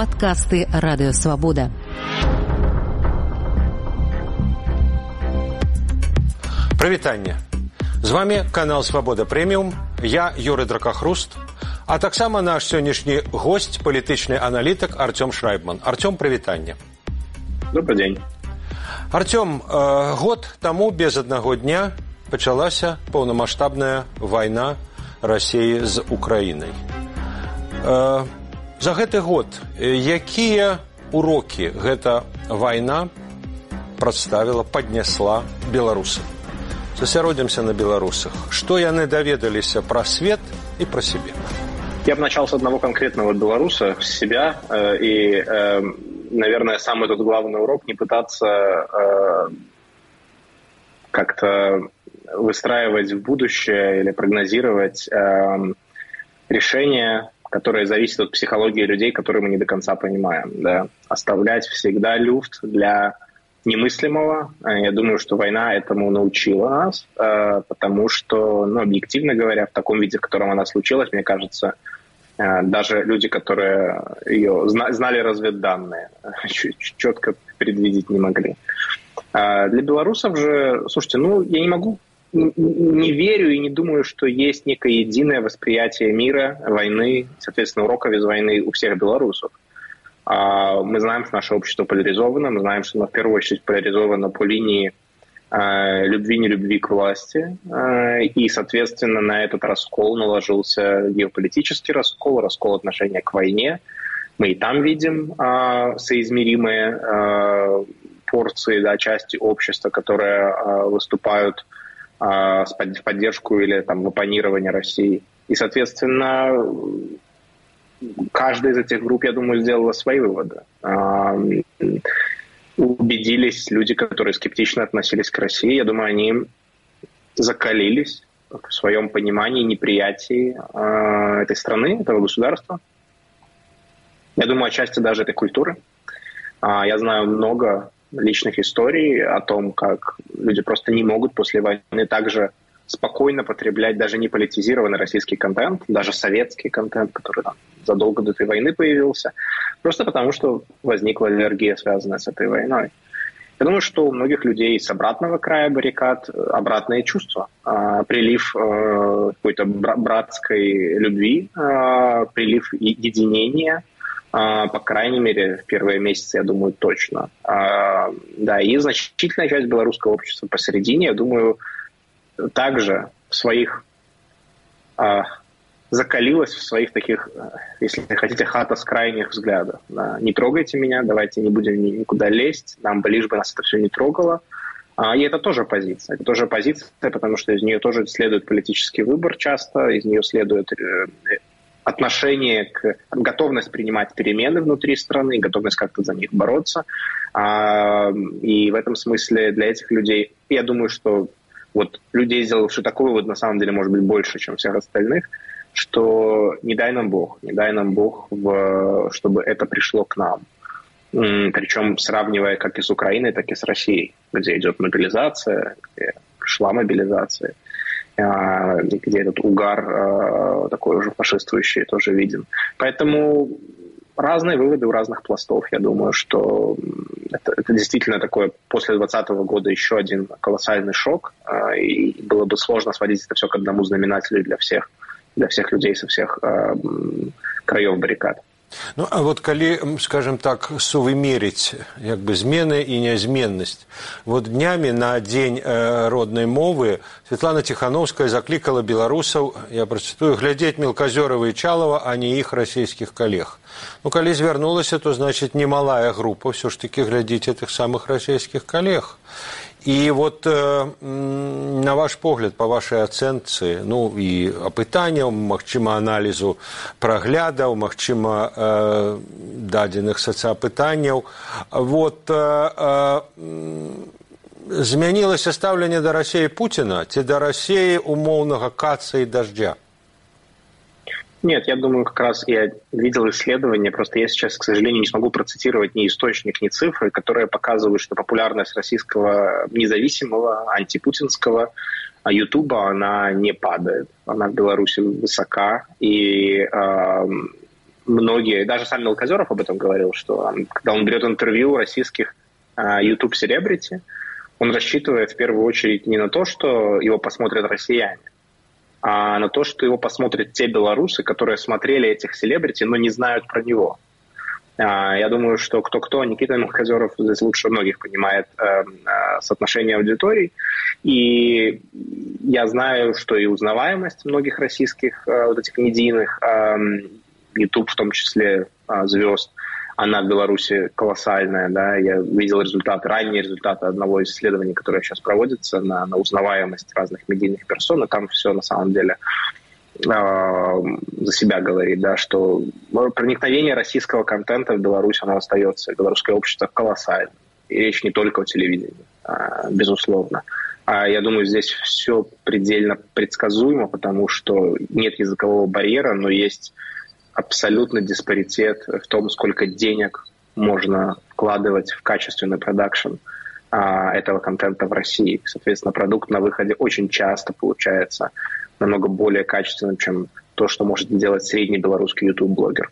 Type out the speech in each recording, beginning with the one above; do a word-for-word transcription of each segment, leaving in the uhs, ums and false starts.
Падкасты Радыё Свабода. Прывітанне. З вами канал Свабода Прэміум. Я Юрый Дракахруст. А таксама наш сённяшні гость, палітычны аналітык Артём Шрайбман. Артём, прывітанне. Добрый день. Артём, э, год таму без аднаго дня пачалася паўнамаштабная вайна Расіі з Украінай. Э, за гэты год якія урокі гэта вайна прадставіла, паднясла беларусам? Засяродзімся на беларусах. Што яны даведаліся пра свет і пра сябе? Я бы начал с одного конкретного белоруса, с себя. Э, и, э, наверное, самый тут главный урок — не пытаться э, как-то выстраивать в будущее или прогнозировать э, решения, которые зависят от психологии людей, которые мы не до конца понимаем. Да? Оставлять всегда люфт для немыслимого. Я думаю, что война этому научила нас, потому что, ну, объективно говоря, в таком виде, в котором она случилась, мне кажется, даже люди, которые ее знали разведданные, четко предвидеть не могли. Для белорусов же, слушайте, ну, я не могу, не верю и не думаю, что есть некое единое восприятие мира, войны, соответственно, уроков из войны у всех белорусов. Мы знаем, что наше общество поляризовано, мы знаем, что оно в первую очередь поляризовано по линии э, любви-нелюбви к власти, э, и, соответственно, на этот раскол наложился геополитический раскол, раскол отношения к войне. Мы и там видим э, соизмеримые э, порции, да, части общества, которые э, выступают э, в поддержку или там, в оппонирование России. И, соответственно, каждая из этих групп, я думаю, сделала свои выводы. Убедились люди, которые скептично относились к России. Я думаю, они закалились в своем понимании, неприятии этой страны, этого государства. Я думаю, отчасти даже этой культуры. Я знаю много личных историй о том, как люди просто не могут после войны также спокойно потреблять даже не политизированный российский контент, даже советский контент, который там задолго до этой войны появился, просто потому что возникла аллергия, связанная с этой войной. Я думаю, что у многих людей с обратного края баррикад обратные чувства. Прилив какой-то братской любви, прилив единения, по крайней мере, в первые месяцы, я думаю, точно. Да, и значительная часть белорусского общества посередине, я думаю, также в своих а, закалилась в своих таких, если хотите, хата с крайних взглядов. Да. Не трогайте меня, давайте не будем никуда лезть, нам бы лишь бы нас это все не трогало. А, и это тоже позиция. Это тоже позиция, потому что из нее тоже следует политический выбор часто, из нее следует э, отношение к готовность принимать перемены внутри страны, готовность как-то за них бороться. А, и в этом смысле для этих людей, я думаю, что вот людей, сделавших такой вывод, на самом деле, может быть, больше, чем всех остальных, что не дай нам Бог, не дай нам Бог, в, чтобы это пришло к нам. Причем сравнивая как и с Украиной, так и с Россией, где идет мобилизация, где шла мобилизация, где этот угар такой уже фашистующий тоже виден. Поэтому разные выводы у разных пластов. Я думаю, что это, это действительно такое после двадцатого года еще один колоссальный шок. И было бы сложно сводить это все к одному знаменателю для всех, для всех людей со всех э, краев баррикад. Ну, а вот калі, скажем так, сувымерить як бы змены и нязменность. Вот днями на День э, родной мовы Светлана Тихановская закликала белорусов, я прочитаю, глядеть Мелкозерова и Чалова, а не их российских коллег. Ну, калі звярнулася, то, значит, немалая группа все ж таки глядеть этих самых российских коллег. И вот э, на ваш погляд, по вашей оценке, ну и опытаниям, магчыма анализу праглядаў, магчыма э, дадзеных соцапытанняў, вот э, э, змянілася стаўленне да России Путина ці да России умоўнага каца и дождя? Нет, я думаю, как раз я видел исследования, просто я сейчас, к сожалению, не смогу процитировать ни источник, ни цифры, которые показывают, что популярность российского независимого, антипутинского Ютуба, она не падает. Она в Беларуси высока. И э, многие, даже сам Мелкозеров об этом говорил, что когда он берет интервью российских YouTube-селебрити, он рассчитывает в первую очередь не на то, что его посмотрят россияне, а на то, что его посмотрят те белорусы, которые смотрели этих селебрити, но не знают про него. Я думаю, что кто-кто, Никита Мелкозеров здесь лучше многих понимает э, соотношение аудиторий. И я знаю, что и узнаваемость многих российских э, вот этих медийных, э, YouTube в том числе, э, звезд, она в Беларуси колоссальная. Да? Я видел результаты, ранние результаты одного из исследований, которое сейчас проводится на, на узнаваемость разных медийных персон, и там все на самом деле за себя говорит, да, что проникновение российского контента в Беларусь, оно остается. Белорусское общество колоссально. И речь не только о телевидении, безусловно. А я думаю, здесь все предельно предсказуемо, потому что нет языкового барьера, но есть абсолютный диспаритет в том, сколько денег можно вкладывать в качественный продакшн этого контента в России. Соответственно, продукт на выходе очень часто получается намного более качественным, чем то, что может делать средний белорусский YouTube-блогер.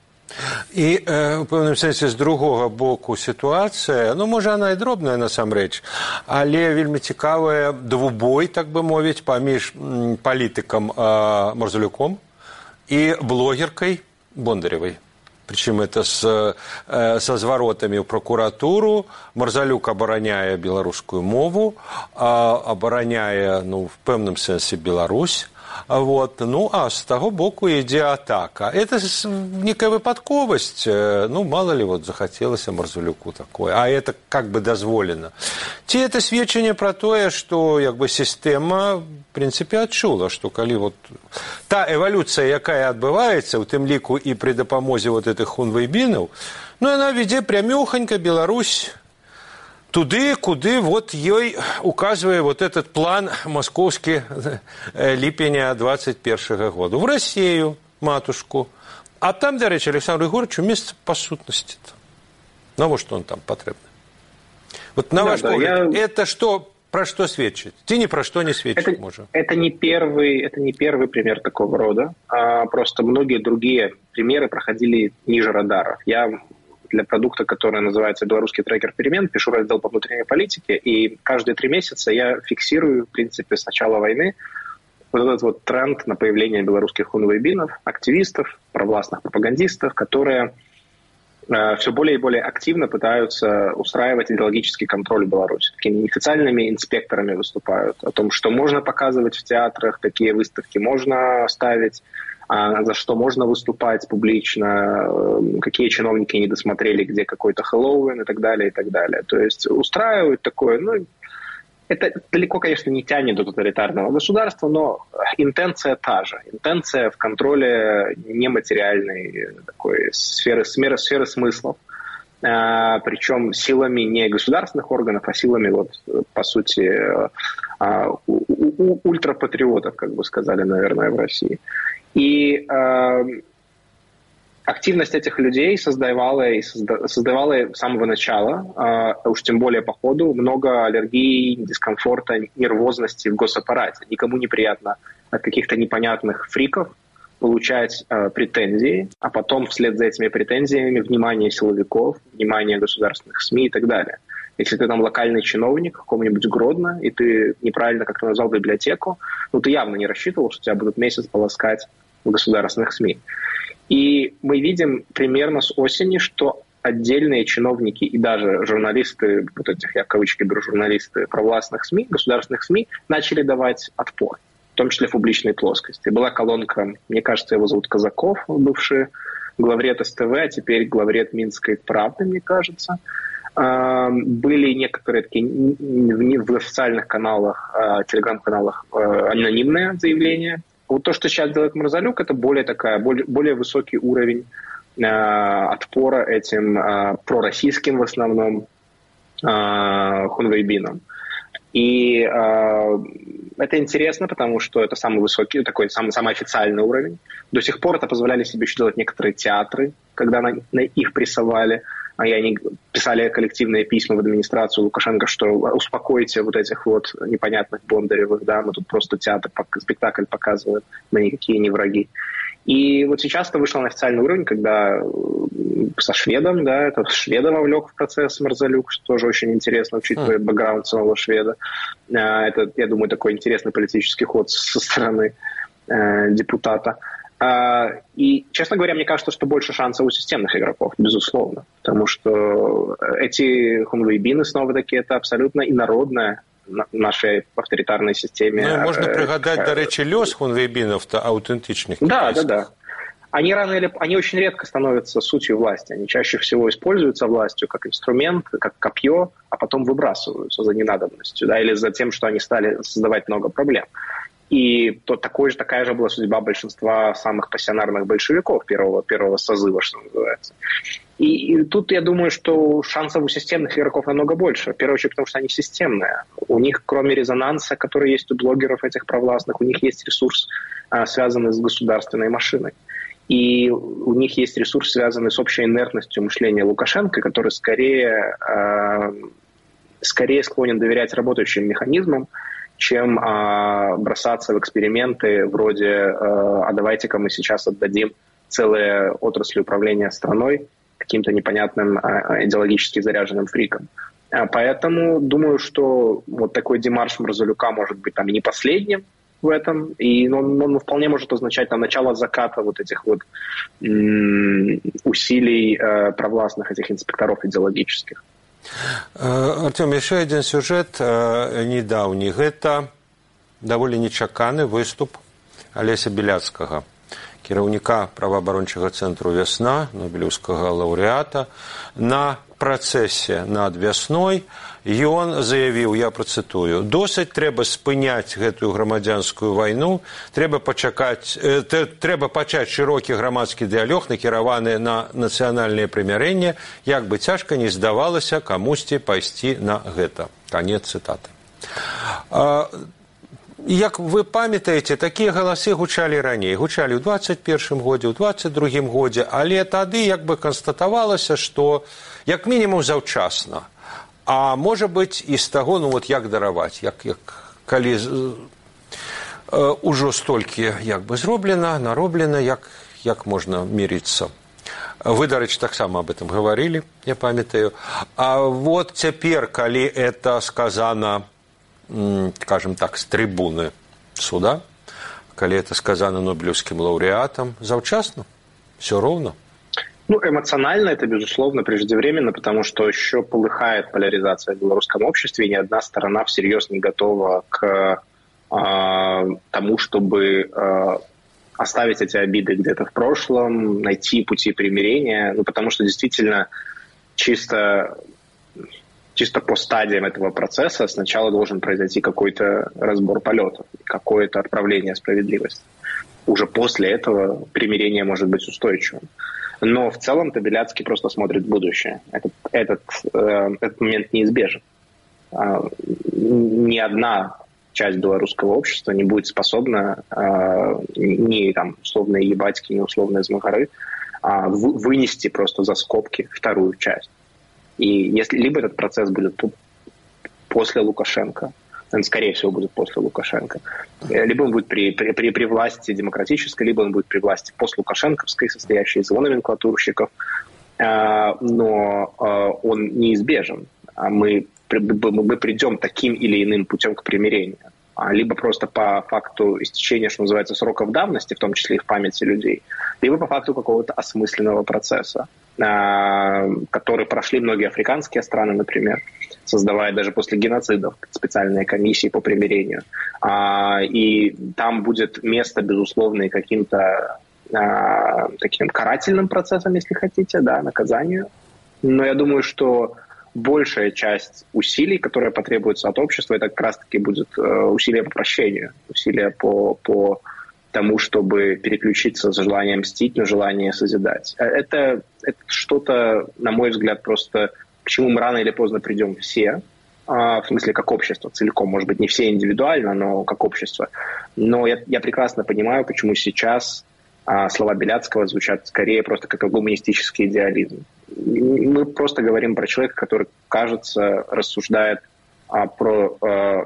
І е, в певному сенсі з другого боку ситуація, ну, може, вона і дробна насамрэч, але вельмі цікавая двубой, так би мовіць, паміж палітыкам е, Марзалюком і блогеркой Бондаревой. Причем это с, э, со зворотами в прокуратуру. Марзалюк обороняє белорусскую мову, а обороняє, ну, в певном сенсі Беларусь. Вот. Ну, а з того боку ідзе атака. Это некая выпадковость. Ну, мало ли, вот захотелось Марзалюку такое. А это как бы дозволено. Ці это сведчанне про тое, што як бы сістэма, в принципе, адчула, што калі вот та эвалюцыя, якая адбываецца, у тым ліку і пры дапамозе вот этих хунвейбінаў, ну, яна вядзе прямёхонька Беларусь туды, куды вот ёй указывае вот этот план московский ліпеня двадцать первого года. В Россию, матушку. А там, до речи, Александру Егоровичу место по сутности-то. Ну, вот что он там потребно. Вот на да, ваш да, погляд, я... это что, про что сведчит? Ти ни про что не сведчит, это, может. Это не первый, это не первый пример такого рода. А просто многие другие примеры проходили ниже радаров. Я для продукта, который называется «Белорусский трекер перемен», пишу раздел по внутренней политике, и каждые три месяца я фиксирую, в принципе, с начала войны вот этот вот тренд на появление белорусских хунвейбинов, активистов, провластных пропагандистов, которые э, все более и более активно пытаются устраивать идеологический контроль в Беларуси. Такими неофициальными инспекторами выступают о том, что можно показывать в театрах, какие выставки можно ставить, за что можно выступать публично, какие чиновники не досмотрели, где какой-то Хэллоуин и так далее, и так далее. То есть устраивают такое, ну, это далеко, конечно, не тянет до тоталитарного государства, но интенция та же. Интенция в контроле нематериальной такой сферы, сферы, сферы смыслов, а, причем силами не государственных органов, а силами, вот, по сути, а, у, у, ультрапатриотов, как бы сказали, наверное, в России. И э, активность этих людей создавала, и созда, создавала с самого начала, э, уж тем более по ходу, много аллергии, дискомфорта, нервозности в госаппарате. Никому неприятно от каких-то непонятных фриков получать э, претензии, а потом вслед за этими претензиями внимание силовиков, внимание государственных СМИ и так далее. Если ты там локальный чиновник в каком-нибудь Гродно, и ты неправильно как-то назвал библиотеку, ну ты явно не рассчитывал, что тебя будут месяц полоскать в государственных СМИ. И мы видим примерно с осени, что отдельные чиновники и даже журналисты, вот этих, я в кавычки беру, журналисты провластных СМИ, государственных СМИ, начали давать отпор, в том числе в публичной плоскости. Была колонка, мне кажется, его зовут Казаков, бывший главред СТВ, а теперь главред Минской правды, мне кажется. Были некоторые такие в официальных каналах, телеграм-каналах анонимные заявления. Вот то, что сейчас делает Марзалюк, это более такая, более, более высокий уровень э, отпора этим э, пророссийским в основном э, хунвейбинам. И э, это интересно, потому что это самый высокий, такой самый, самый официальный уровень. До сих пор это позволяли себе еще делать некоторые театры, когда на, на их прессовали. И они писали коллективные письма в администрацию Лукашенко, что успокойте вот этих вот непонятных Бондаревых, да, мы тут просто театр, спектакль показываем, мы никакие не враги. И вот сейчас это вышло на официальный уровень, когда со шведом, да, это шведа вовлек в процесс Марзалюк, что тоже очень интересно, учитывая бэкграунд самого шведа. Это, я думаю, такой интересный политический ход со стороны э, депутата. И, честно говоря, мне кажется, что больше шансов у системных игроков, безусловно, потому что эти хунвейбины, снова-таки, это абсолютно инородная в нашей авторитарной системе. Ну, можно пригадать, до речи, лёс хунвейбинов-то аутентичных. Да, да, да. Они рано или они очень редко становятся сутью власти. Они чаще всего используются властью как инструмент, как копье, а потом выбрасываются за ненадобностью, да, или за тем, что они стали создавать много проблем. И то, такой же, такая же была судьба большинства самых пассионарных большевиков первого, первого созыва, что называется. И, и тут я думаю, что шансов у системных игроков намного больше. В первую очередь, потому что они системные. У них, кроме резонанса, который есть у блогеров этих провластных, у них есть ресурс, а, связанный с государственной машиной. И у них есть ресурс, связанный с общей инертностью мышления Лукашенко, который скорее, а, скорее склонен доверять работающим механизмам, чем а, бросаться в эксперименты вроде а давайте-ка мы сейчас отдадим целые отрасли управления страной каким-то непонятным а, идеологически заряженным фрикам. А, поэтому думаю, что вот такой демарш Марзалюка может быть там и не последним в этом, и он, он вполне может означать там начало заката вот этих вот м- усилий э, провластных этих инспекторов идеологических. Артём, яшчэ адзін сюжэт недаўні. Гэта даволі нечаканы выступ Алеся Беляцкага, кіраўніка праваабарончага цэнтру «Вясна», нобелеўскага лаўрэата. На працэсе над вясной ён заявіў, я працытую: «Досыць трэба спыняць гэтую грамадзянскую вайну, трэба пачакаць, э, трэба пачаць шырокі грамадскі дыялог, накіраваны на нацыянальнае прымірэнне, як бы цяжка не здавалася камусьці пайсці на гэта». Канец цытаты. А, як вы памятаеце, такія галасы гучалі раней, гучалі ў дваццаць першым годзе, ў дваццаць другім годзе, але тады як бы канстатавалася, што як мінімум заўчасна. А можа быць і з таго, ну вот як дараваць, як, як калі э, ўжо столькі як бы зроблена, нароблена, як, як можна мірыцца. Вы, дарэчы, таксама об этом гаварылі, я памятаю. А вот цяпер, калі это сказана, скажем так, з трыбуны суда, калі это сказана нобелеўскім лаўрэатам, заўчасна, все роўна. Ну, эмоционально это, безусловно, преждевременно, потому что еще полыхает поляризация в белорусском обществе, и ни одна сторона всерьез не готова к э, тому, чтобы э, оставить эти обиды где-то в прошлом, найти пути примирения, ну, потому что действительно чисто, чисто по стадиям этого процесса сначала должен произойти какой-то разбор полетов, какое-то отправление справедливости. Уже после этого примирение может быть устойчивым. Но в целом-то Беляцкий просто смотрит в будущее. Этот, этот, э, этот момент неизбежен. Э, ни одна часть белорусского общества не будет способна э, ни там, условные ебатьки, ни условные змагары э, в, вынести просто за скобки вторую часть. И если либо этот процесс будет после Лукашенко, он, скорее всего, будет после Лукашенко. Либо он будет при, при, при, при власти демократической, либо он будет при власти постлукашенковской, состоящей из его номенклатурщиков. Но он неизбежен. Мы, мы придем таким или иным путем к примирению. Либо просто по факту истечения, что называется, сроков давности, в том числе и в памяти людей, либо по факту какого-то осмысленного процесса, который прошли многие африканские страны, например, создавая даже после геноцидов специальные комиссии по примирению. И там будет место, безусловно, и каким-то таким карательным процессом, если хотите, да, наказанию. Но я думаю, что большая часть усилий, которые потребуются от общества, это как раз-таки будет э, усилия по прощению, усилия по, по тому, чтобы переключиться с желанием мстить на желание созидать. Это, это что-то, на мой взгляд, просто к чему мы рано или поздно придем все, э, в смысле как общество целиком, может быть, не все индивидуально, но как общество. Но я, я прекрасно понимаю, почему сейчас э, слова Беляцкого звучат скорее просто как гуманистический идеализм. Мы просто говорим про человека, который, кажется, рассуждает а, про а,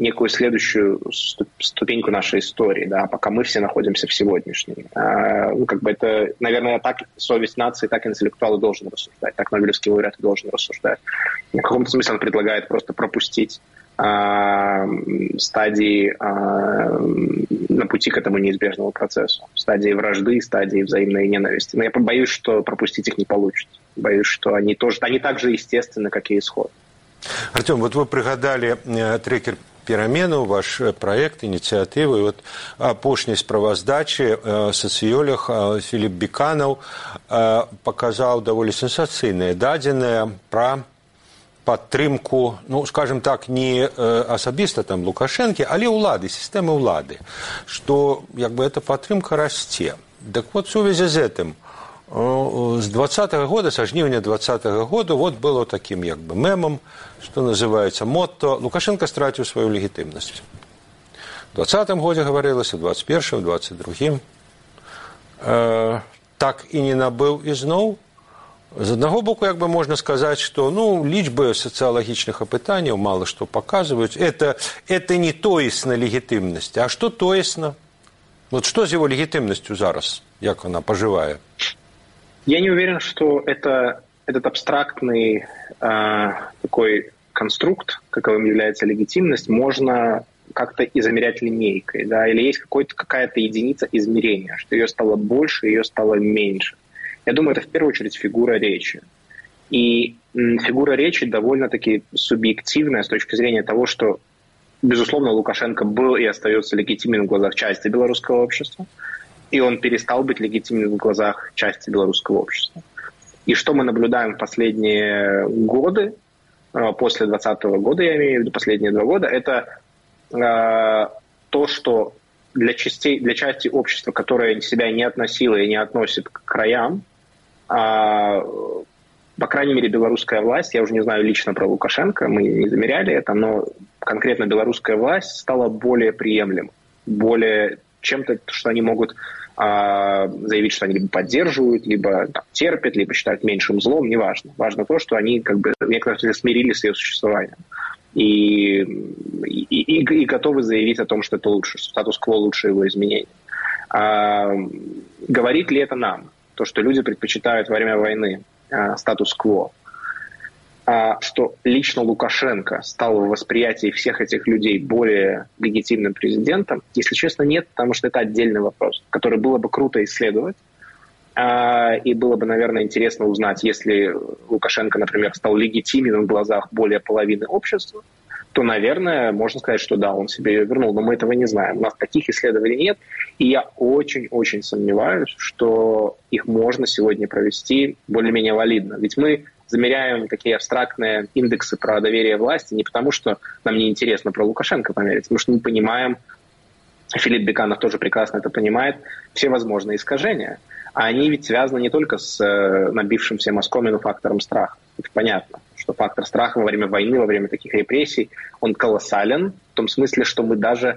некую следующую ступеньку нашей истории, да, пока мы все находимся в сегодняшней. Ну, как бы это, наверное, так совесть нации, так интеллектуалы должен рассуждать, так Нобелевский лауреат должен рассуждать. В каком-то смысле он предлагает просто пропустить а, стадии а, на пути к этому неизбежному процессу. Стадии вражды, стадии взаимной ненависти. Но я боюсь, что пропустить их не получится. Боюсь, что они тоже, они так же естественны, как и исход. Артем, вот вы пригадали трекер пераменаў, ваш проект, ініцыятывы. Вот апошняй справаздачы сацыёлог Філіп Біканаў паказаў даволі сенсацыйныя дадзеныя пра падтрымку, ну, скажем так, не асабіста там Лукашэнкі, але ўлады, сістэмы ўлады, што як бы эта падтрымка расце. Так вот, в сувязі з этим, с двадцатого года, со жнивня двадцатого года, вот было таким как бы мемом, что называется мотто «Лукашенко стратил свою легитимность». В двадцатом году говорилось, в двадцать первом, в двадцать другом. Э, так и не набыл изноў. З одного боку, как бы можно сказать, что ну, лічбы социологичных опытаний мало что показывают. Это, это не тоесно легитимность. А что тоесно? Вот что с его легитимностью зараз, как она поживает? Я не уверен, что это, этот абстрактный э, такой конструкт, каковым является легитимность, можно как-то измерять линейкой, да, или есть какой-то, какая-то единица измерения, что ее стало больше, ее стало меньше. Я думаю, это в первую очередь фигура речи. И м, фигура речи довольно-таки субъективная с точки зрения того, что, безусловно, Лукашенко был и остается легитимен в глазах части белорусского общества, и он перестал быть легитимен в глазах части белорусского общества. И что мы наблюдаем в последние годы, после двадцатого года, я имею в виду последние два года, это э, то, что для, частей, для части общества, которая себя не относила и не относит к краям, э, по крайней мере, белорусская власть, я уже не знаю лично про Лукашенко, мы не замеряли это, но конкретно белорусская власть стала более приемлемой, более чем-то, что они могут заявить, что они либо поддерживают, либо там, терпят, либо считают меньшим злом, неважно. Важно то, что они как бы в некотором смысле смирились с ее существованием и, и, и, и готовы заявить о том, что это лучше, что статус-кво лучше его изменения. А, говорит ли это нам? То, что люди предпочитают во время войны а, статус-кво, а, что лично Лукашенко стал в восприятии всех этих людей более легитимным президентом, если честно, нет, потому что это отдельный вопрос, который было бы круто исследовать, а, и было бы, наверное, интересно узнать, если Лукашенко, например, стал легитимен в глазах более половины общества, то, наверное, можно сказать, что да, он себе ее вернул, но мы этого не знаем. У нас таких исследований нет, и я очень-очень сомневаюсь, что их можно сегодня провести более-менее валидно. Ведь мы замеряем такие абстрактные индексы про доверие власти не потому, что нам не интересно про Лукашенко померить, потому что мы понимаем, Филипп Биканов тоже прекрасно это понимает, все возможные искажения. А они ведь связаны не только с набившим всем оскомину фактором страха. Это понятно, что фактор страха во время войны, во время таких репрессий, он колоссален, в том смысле, что мы даже...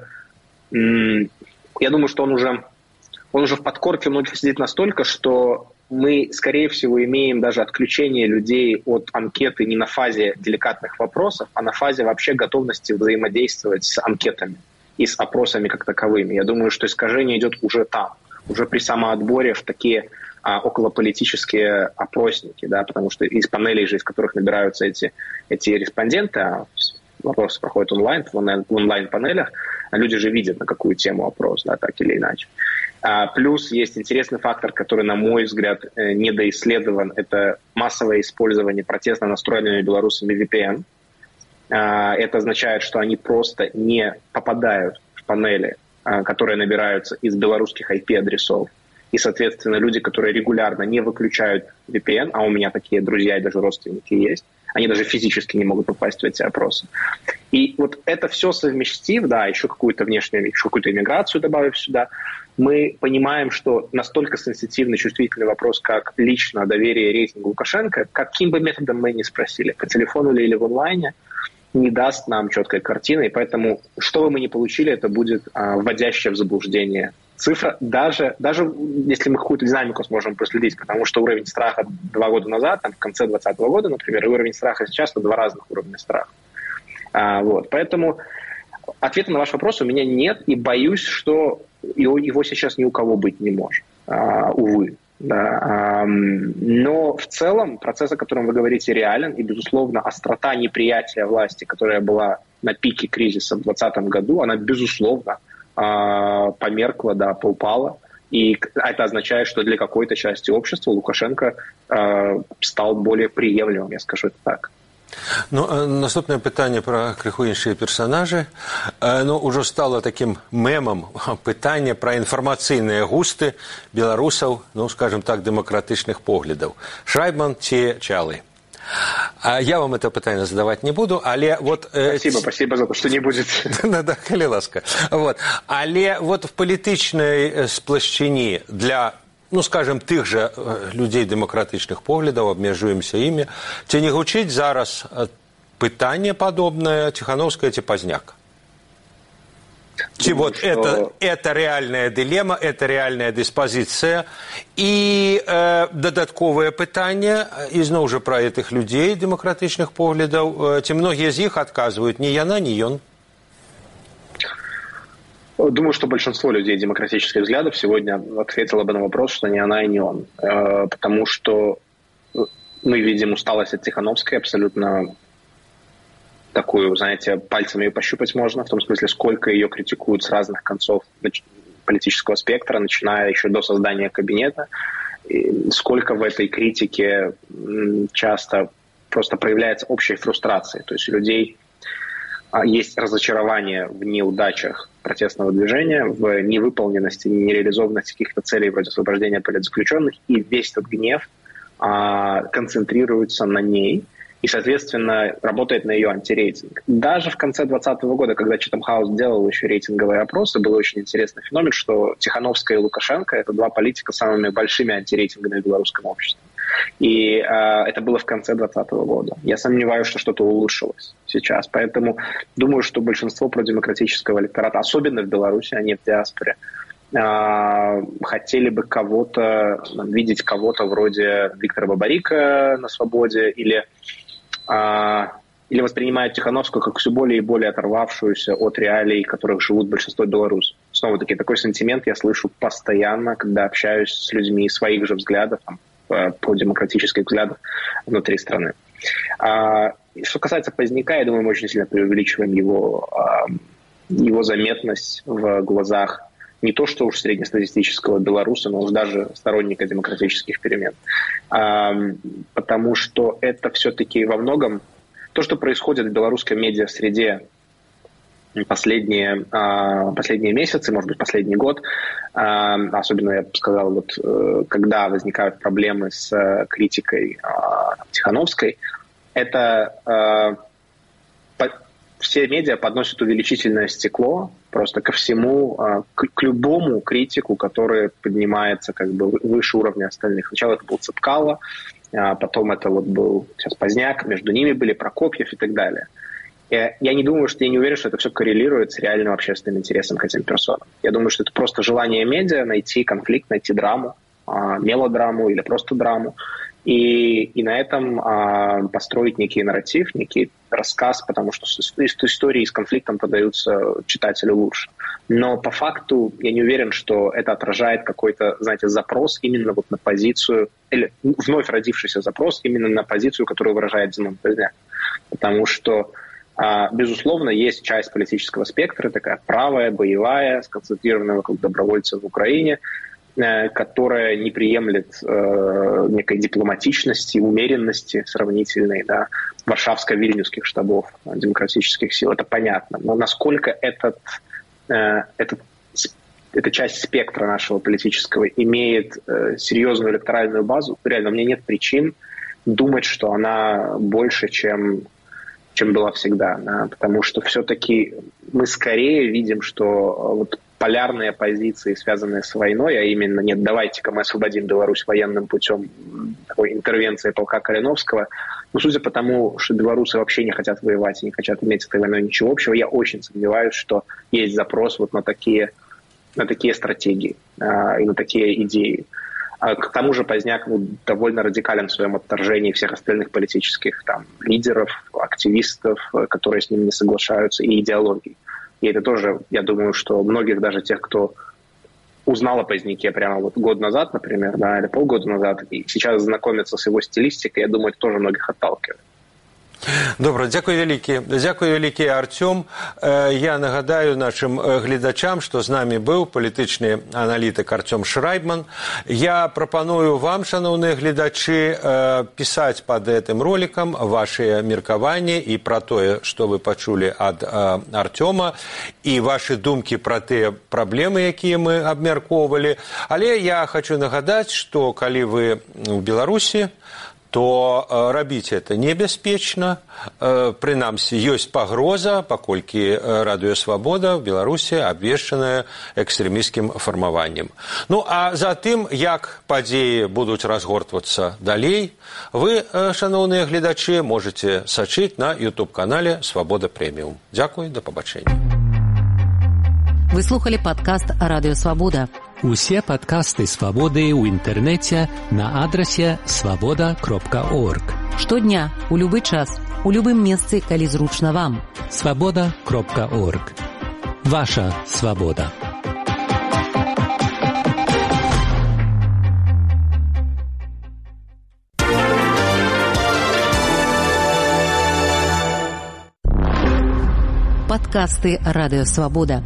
Я думаю, что он уже, он уже в подкорке у многих сидит настолько, что мы, скорее всего, имеем даже отключение людей от анкеты не на фазе деликатных вопросов, а на фазе вообще готовности взаимодействовать с анкетами и с опросами как таковыми. Я думаю, что искажение идет уже там, уже при самоотборе в такие а, околополитические опросники, да, потому что из панелей же, из которых набираются эти, эти респонденты, а вопросы проходят онлайн, в онлайн-панелях, а люди же видят, на какую тему опрос, да, так или иначе. А, плюс есть интересный фактор, который, на мой взгляд, недоисследован. Это массовое использование протестно настроенными белорусами ви пи эн. А, это означает, что они просто не попадают в панели, а, которые набираются из белорусских ай пи-адресов. И, соответственно, люди, которые регулярно не выключают ви пи эн, а у меня такие друзья и даже родственники есть, они даже физически не могут попасть в эти опросы. И вот это все совместив, да, еще какую-то внешнюю, еще какую-то иммиграцию добавив сюда, мы понимаем, что настолько сенситивный, чувствительный вопрос, как лично доверие рейтингу Лукашенко, каким бы методом мы ни спросили, по телефону ли или в онлайне, не даст нам четкой картины, и поэтому, что бы мы ни получили, это будет а, вводящее в заблуждение цифра, даже, даже если мы какую-то динамику сможем проследить, потому что уровень страха два года назад, там, в конце двадцатого года, например, и уровень страха сейчас — это два разных уровня страха. А, вот, поэтому ответа на ваш вопрос у меня нет, и боюсь, что его, его сейчас ни у кого быть не может, а, увы. Да. А, но в целом процесс, о котором вы говорите, реален, и, безусловно, острота неприятия власти, которая была на пике кризиса в двадцатом году, она, безусловно, а, померкла, да, поупала. И это означает, что для какой-то части общества Лукашенко э, стал более приемлемым, я скажу это так. Ну, наступне питання про криху інші персонажі. Ну, уже стало таким мемом питання про інформаційні густи білорусів, ну, скажем так, демократичних поглядів. Шрайбман чи Чалы? Я вам это питание задавать не буду, але вот... Спасибо, спасибо за то, что не будет. Да, коли ласка. Вот. Але вот в політичній сплощині для, ну, скажем, тих же людей демократичних поглядів, обмежуємося ими, чи не гучить зараз питання подобне Тихановская чи Позняк? Чи вот что... это, это реальная дилемма, это реальная диспозиция. І е, додаткове питання, і знову ж про этих людей демократичних поглядів, е, ці многие з них отказывают ни яна, ни ён. Думаю, что большинство людей демократических взглядов сегодня ответило бы на вопрос, что ни она и не он. Э, потому что мы видим усталость от Тихановской абсолютно... такую, знаете, пальцами ее пощупать можно, в том смысле, сколько ее критикуют с разных концов политического спектра, начиная еще до создания кабинета, и сколько в этой критике часто просто проявляется общей фрустрации. То есть у людей есть разочарование в неудачах протестного движения, в невыполненности, нереализованности каких-то целей вроде освобождения политзаключенных, и весь этот гнев а, концентрируется на ней, и, соответственно, работает на ее антирейтинг. Даже в конце двадцатого года, когда Chatham House делал еще рейтинговые опросы, был очень интересный феномен, что Тихановская и Лукашенко – это два политика с самыми большими антирейтингами в белорусском обществе. И э, это было в конце двадцатого года. Я сомневаюсь, что что-то улучшилось сейчас. Поэтому думаю, что большинство продемократического электората, особенно в Беларуси, а не в диаспоре, э, хотели бы кого-то, видеть кого-то вроде Виктора Бабарика на свободе или... или воспринимают Тихановскую как все более и более оторвавшуюся от реалий, в которых живут большинство белорусов. Снова-таки такой сентимент я слышу постоянно, когда общаюсь с людьми своих же взглядов, там, по демократических взглядах внутри страны. А, что касается Позняка, я думаю, мы очень сильно преувеличиваем его, а, его заметность в глазах не то что уж среднестатистического белоруса, но уж даже сторонника демократических перемен. А, потому что это все-таки во многом то, что происходит в белорусской медиа-среде последние, а, последние месяцы, может быть, последний год, а, особенно, я бы сказал, вот, когда возникают проблемы с критикой а, Тихановской, это а, по, все медиа подносят увеличительное стекло просто ко всему, к, к любому критику, который поднимается как бы выше уровня остальных. Сначала это был Цепкало, а потом это вот был сейчас Позняк, между ними были Прокопьев и так далее. Я не думаю, что я не уверен, что это все коррелирует с реальным общественным интересом к этим персонам. Я думаю, что это просто желание медиа найти конфликт, найти драму, мелодраму или просто драму. И, и на этом а, построить некий нарратив, некий рассказ, потому что истории с конфликтом подаются читателю лучше. Но по факту я не уверен, что это отражает какой-то, знаете, запрос именно вот на позицию, или вновь родившийся запрос именно на позицию, которую выражает Зимон Позняк. Потому что, а, безусловно, есть часть политического спектра, такая правая, боевая, сконцентрированная вокруг добровольцев в Украине, которая не приемлет э, некой дипломатичности, умеренности сравнительной, да, варшавско-вильнюсских штабов демократических сил. Это понятно. Но насколько этот, э, этот, эта часть спектра нашего политического имеет э, серьезную электоральную базу, реально, у меня нет причин думать, что она больше, чем, чем была всегда. Да, потому что все-таки мы скорее видим, что вот полярные позиции, связанные с войной, а именно «нет, давайте-ка мы освободим Беларусь военным путем», такой интервенции полка Калиновского, но судя по тому, что белорусы вообще не хотят воевать и не хотят иметь с этой войной ничего общего, я очень сомневаюсь, что есть запрос вот на такие, на такие стратегии а, и на такие идеи. А к тому же Позняк ну, довольно радикален в своем отторжении всех остальных политических там, лидеров, активистов, которые с ним не соглашаются, и идеологий. И это тоже, я думаю, что многих даже тех, кто узнал о Поздняке прямо вот год назад, например, да, или полгода назад, и сейчас знакомятся с его стилистикой, я думаю, это тоже многих отталкивает. Добре, дякую вялікі. Дякую вялікі, Артём. Я нагадаю нашим гледачам, што з намі быў палітычны аналітык Артём Шрайбман. Я прапаную вам, шановныя гледачы, пісаць пад гэтым ролікам вашыя меркаванні і пра тое, што вы пачулі ад Артёма, і вашы думкі пра тыя праблемы, якія мы абмяркоўвалі. Але я хочу нагадаць, што калі вы ў Беларусі, то рабіць это небяспечна. Прынамсі, ёсць пагроза, паколькі Радыё Свабода ў Беларусі абвешчаная экстрэмісцкім фармаваннем. Ну, а затым, як падзеі будуць разгортвацца далей, вы, шановныя гледачы, можете сачыць на ютуб-канале «Свабода Прэміум». Дзякуй, да пабачэння. Вы слухали падкаст «Радыё Свабода». Усе падкасты «Свабоды» ў інтэрнэце на адрасе свабода кропка орг. Штодня, у любы час, у любым месцы, калі зручна вам. свабода кропка орг. Ваша свабода. Падкасты «Радыё Свабода».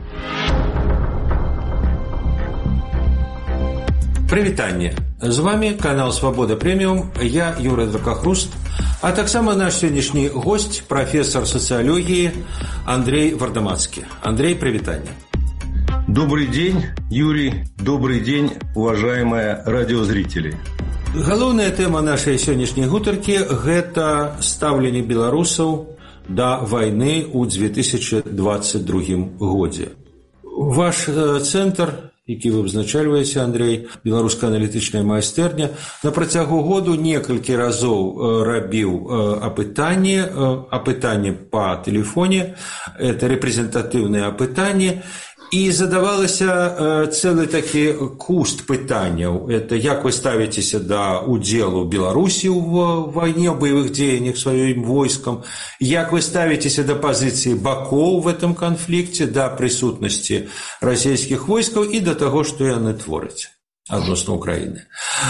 Прывітанне! З вами канал «Свабода Прэміум», я Юрий Дракахруст, а таксама наш сённяшні гость, профессор сацыялогіі Андрей Вардамацкі. Андрей, прывітанне! Добрый день, Юрий, добрый день, уважаемые радиозрители. Галоўная тэма нашай сённяшняй гутаркі – гэта стаўленне беларусаў да вайны ў две тысячи двадцать другім годзе. Ваш цэнтр, які вы абзначальваеце, Андрей, беларуская аналітычная майстэрня, на працягу году некалькі разоў рабіў апытанне, апытанне па тэлефоне, это рэпрэзентатыўнае апытанне, і задавалася цэлы такі куст пытанняў. Это як вы ставіцеся да удзелу Беларусі ў вайне, ў баявых дзеяннях сваім войскам, як вы ставіцеся да пазіцыі бакоў в этом канфлікце, да прысутнасці расійскіх войскаў і да таго, што яны твораць адносна Украіны.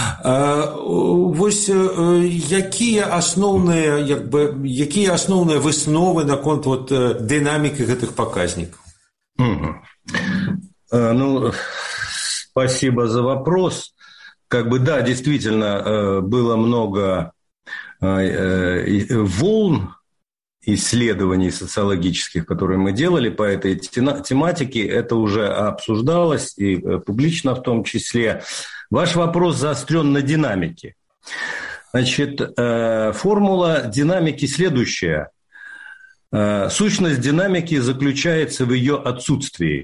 Вось якія асноўныя, як бы, якія асноўныя высновы наконт вот дынамікі гэтых паказнікаў? Угу. Ну, спасибо за вопрос. Как бы, да, действительно, было много волн исследований социологических, которые мы делали по этой тематике. Это уже обсуждалось, и публично в том числе. Ваш вопрос заострен на динамике. Значит, формула динамики следующая. Сущность динамики заключается в ее отсутствии.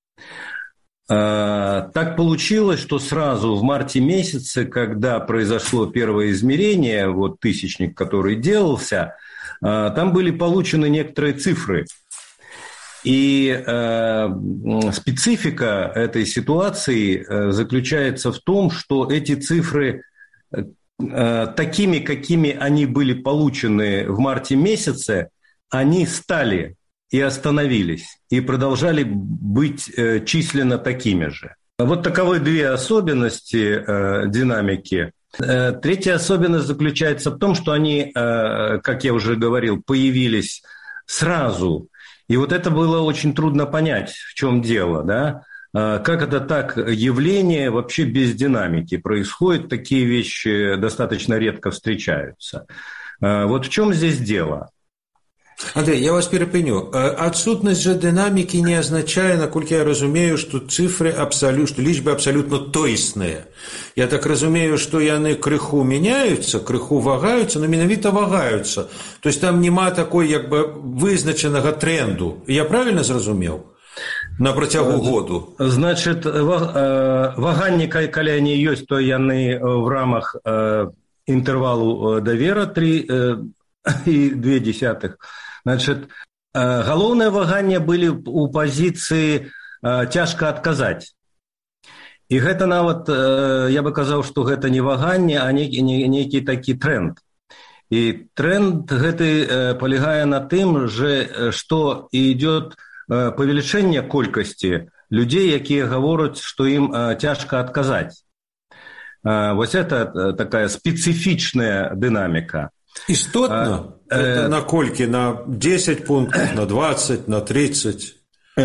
Так получилось, что сразу в марте месяце, когда произошло первое измерение, вот тысячник, который делался, там были получены некоторые цифры. И специфика этой ситуации заключается в том, что эти цифры такими, какими они были получены в марте месяце, они стали и остановились, и продолжали быть э, численно такими же. Вот таковы две особенности э, динамики. Э, третья особенность заключается в том, что они, э, как я уже говорил, появились сразу. И вот это было очень трудно понять, в чем дело, да? Э, как это так, явление вообще без динамики происходит, такие вещи достаточно редко встречаются. Э, вот в чем здесь дело? Андрей, я вас перепыню. Адсутнасць жа дынамікі не азначае, наколькі я разумею, што цифры абсалютна, што лічбы абсалютна тоісныя. Я так разумею, што яны крыху мяняюцца, крыху вагаюцца, но менавіта вагаюцца. То есть там няма такой як бы вызначанага тренду. Я правильно зразумеў? На працягу году. Значит, ваганні, калі яны ёсць, то яны в рамах інтэрвалу давера три и две десятых. Значит, галоўнае ваганне былі ў пазіцыі цяжка адказаць. І гэта нават, я бы казаў, што гэта не ваганне, а нейкі, нейкі такі тренд. І тренд гэты полягае на тым, што ідёт павелічэння колькасці людзей, якія гавораць, што ім цяжка адказаць. Вось это такая спецыфічная дынаміка. Істотна? Это на колькі? На десять пунктов, на двадцать, на тридцать?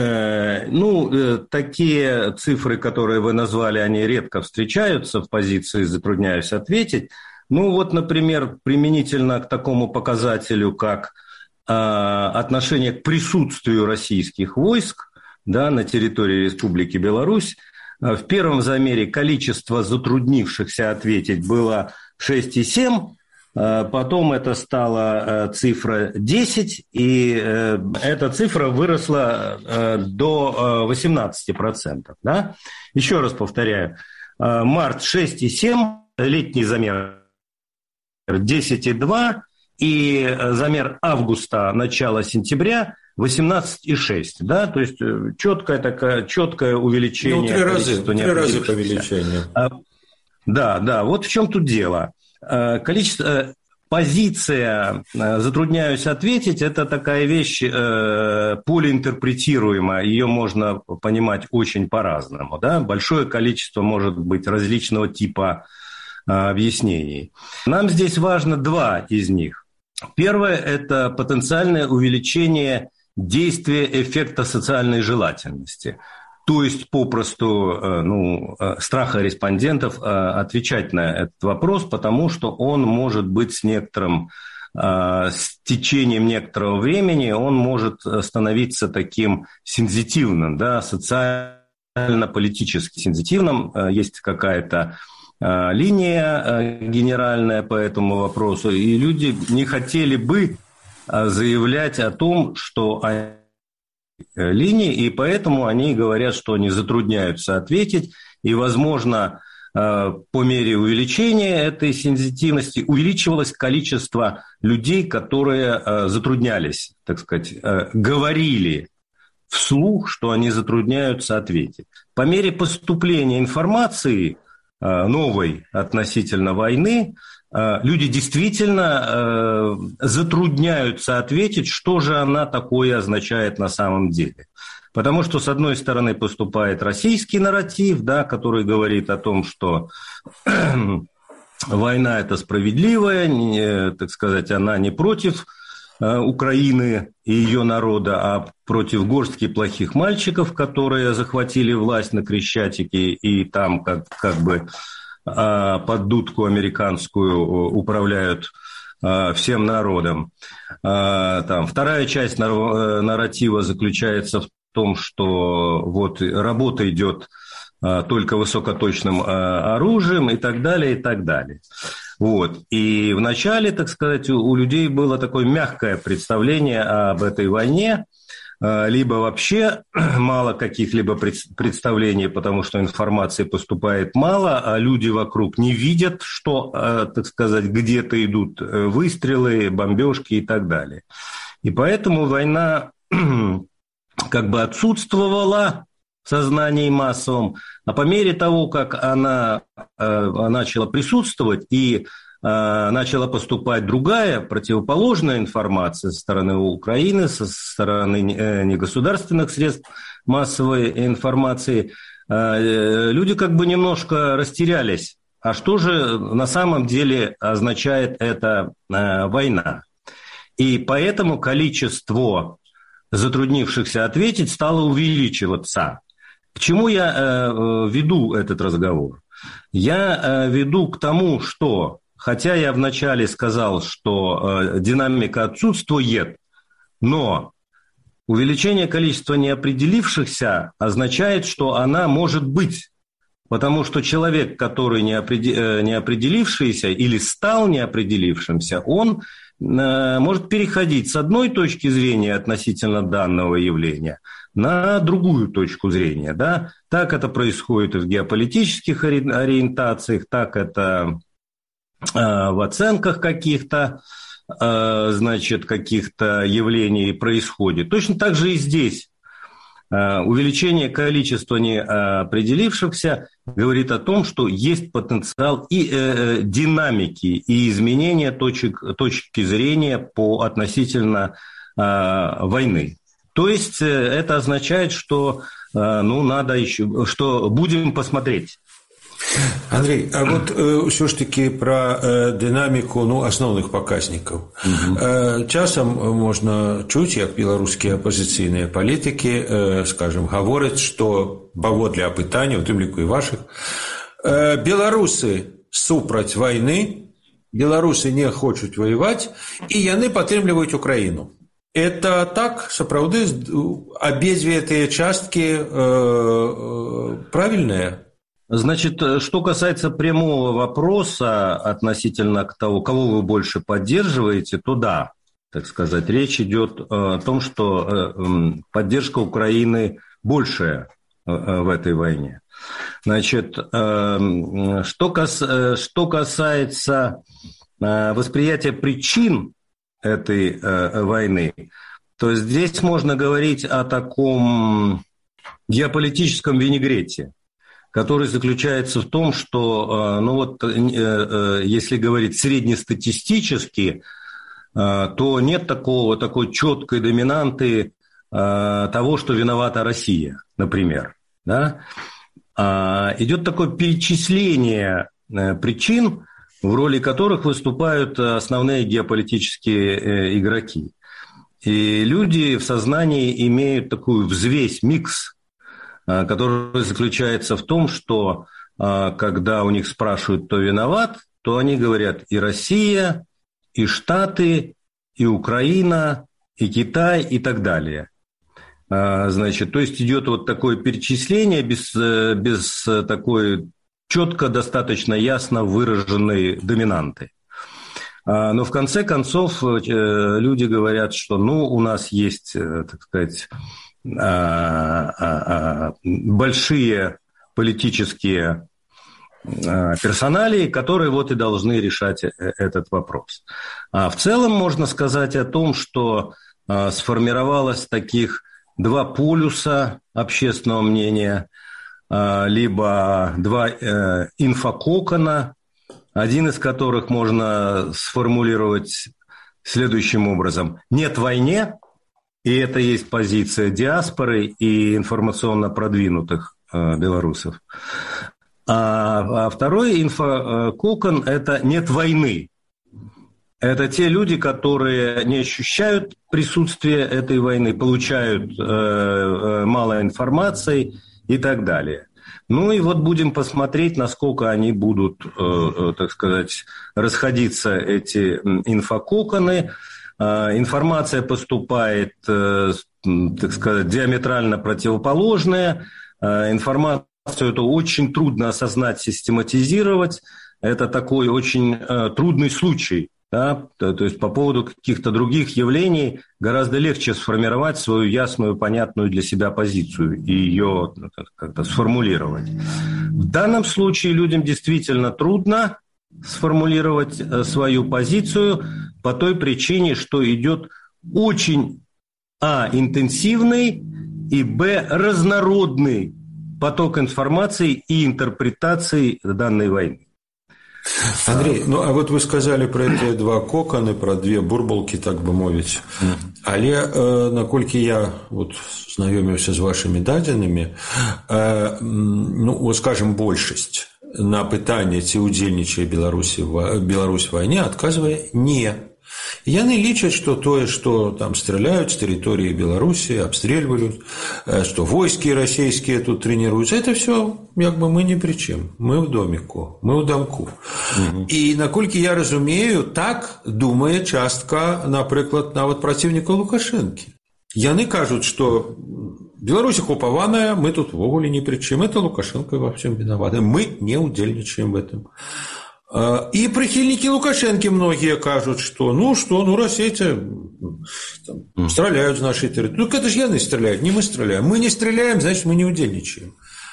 Ну, такие цифры, которые вы назвали, они редко встречаются в позиции «затрудняюсь ответить». Ну, вот, например, применительно к такому показателю, как отношение к присутствию российских войск, да, на территории Республики Беларусь, в первом замере количество затруднившихся ответить было шесть и семь, потом это стала цифра десять, и эта цифра выросла до восемнадцати процентов. Да? Еще раз повторяю, март шесть и семь, летний замер десять и два, и замер августа, начало сентября восемнадцать и шесть. Да? То есть четкое, такое, четкое увеличение. Ну, три раза, три раза увеличение. Да, да, вот в чем тут дело. Количество, позиция, затрудняюсь ответить, это такая вещь полиинтерпретируемая, ее можно понимать очень по-разному. Да? Большое количество может быть различного типа объяснений. Нам здесь важно два из них. Первое – это потенциальное увеличение действия эффекта социальной желательности. То есть, попросту, ну, страха респондентов отвечать на этот вопрос, потому что он может быть с некоторым, с течением некоторого времени, он может становиться таким сензитивным, да, социально-политически сензитивным. Есть какая-то линия генеральная по этому вопросу, и люди не хотели бы заявлять о том, что они линии, и поэтому они говорят, что они затрудняются ответить, и, возможно, по мере увеличения этой сензитивности увеличивалось количество людей, которые затруднялись, так сказать, говорили вслух, что они затрудняются ответить. По мере поступления информации новой относительно войны, люди действительно затрудняются ответить, что же она такое означает на самом деле. Потому что, с одной стороны, поступает российский нарратив, да, который говорит о том, что война – это справедливая, не, так сказать, она не против Украины и ее народа, а против горстки плохих мальчиков, которые захватили власть на Крещатике и там как, как бы под дудку американскую управляют всем народом. Там, вторая часть нарратива заключается в том, что вот работа идет только высокоточным оружием и так далее, и так далее. Вот. И вначале, так сказать, у людей было такое мягкое представление об этой войне, либо вообще мало каких-либо представлений, потому что информации поступает мало, а люди вокруг не видят, что, так сказать, где-то идут выстрелы, бомбежки и так далее. И поэтому война как бы отсутствовала в сознании массовом, а по мере того, как она начала присутствовать и начала поступать другая, противоположная информация со стороны Украины, со стороны негосударственных средств массовой информации, люди как бы немножко растерялись. А что же на самом деле означает эта война? И поэтому количество затруднившихся ответить стало увеличиваться. К чему я веду этот разговор? Я веду к тому, что хотя я вначале сказал, что э, динамика отсутствует, но увеличение количества неопределившихся означает, что она может быть. Потому что человек, который не определившийся или стал неопределившимся, он э, может переходить с одной точки зрения относительно данного явления на другую точку зрения. Да? Так это происходит и в геополитических ориентациях, так это в оценках каких-то, значит, каких-то явлений происходит. Точно так же и здесь. Увеличение количества неопределившихся говорит о том, что есть потенциал и динамики, и изменения точек, точки зрения по относительно войны. То есть это означает, что ну, надо еще, что будем посмотреть. Андрей, а вот э, все-таки про э, динамику ну, основных показников. Угу. Э, часам можно чуть, як белорусские оппозиционные политики, э, скажем, говорят, что паводле опытаний, у тым ліку і ваших, э, белорусы супраць войны, белорусы не хочуць воевать, и яны падтрымліваюць Украину. Это так, сапраўды, обедзве гэтыя часткі э, э, правильные? Значит, что касается прямого вопроса относительно к того, кого вы больше поддерживаете, то да, так сказать, речь идет о том, что поддержка Украины большая в этой войне. Значит, что, кас... что касается восприятия причин этой войны, то здесь можно говорить о таком геополитическом винегрете, который заключается в том, что, ну вот, если говорить среднестатистически, то нет такого, такой четкой доминанты того, что виновата Россия, например. Да? Идет такое перечисление причин, в роли которых выступают основные геополитические игроки. И люди в сознании имеют такую взвесь, микс, который заключается в том, что когда у них спрашивают, кто виноват, то они говорят и Россия, и Штаты, и Украина, и Китай, и так далее. Значит, то есть идет вот такое перечисление без, без такой четко, достаточно ясно выраженной доминанты. Но в конце концов люди говорят, что ну, у нас есть, так сказать, большие политические персоналии, которые вот и должны решать этот вопрос. А в целом можно сказать о том, что сформировалось таких два полюса общественного мнения, либо два инфококона, один из которых можно сформулировать следующим образом. Нет войне, и это есть позиция диаспоры и информационно продвинутых э, белорусов. А, а второй инфококон – это нет войны. Это те люди, которые не ощущают присутствие этой войны, получают э, э, мало информации и так далее. Ну и вот будем посмотреть, насколько они будут, э, э, так сказать, расходиться, эти инфококоны. Информация поступает, так сказать, диаметрально противоположная. Информацию эту очень трудно осознать, систематизировать. Это такой очень трудный случай. Да? То есть по поводу каких-то других явлений гораздо легче сформировать свою ясную, понятную для себя позицию и ее как-то сформулировать. В данном случае людям действительно трудно сформулировать свою позицию по той причине, что идет очень а. интенсивный и б. разнородный поток информации и интерпретаций данной войны. Андрей, ну а вот вы сказали про эти два коконы, про две бурбалки, так бы мовить. Але э, наколькі я вот знаёміўся з вашымі дадзенымі, э, ну вот скажем, большасць на пытанне, ці ўдзельнічае Беларусь Беларусь вайне, адказвае не. Яны лічаць, што тое, што там стреляюць з тэрыторыі Беларусі, абстрельваюць, што войскі расійскія тут тренируются, это все як бы мы ни при чым. Мы в доміку, мы ў дамку. Угу. І наколькі я разумею, так думае частка, напрыклад, нават праціўнікаў Лукашэнкі. Яны кажуць, што Беларусь оккупованная, мы тут вовуле ни при чем, это Лукашенко во всем виноваты, мы не удельничаем в этом. И прихильники Лукашенко многие кажут, что ну что, ну россияне там, стреляют с нашей территории. Ну это же яны стреляют, не мы стреляем. Мы не стреляем, значит мы не удельничаем.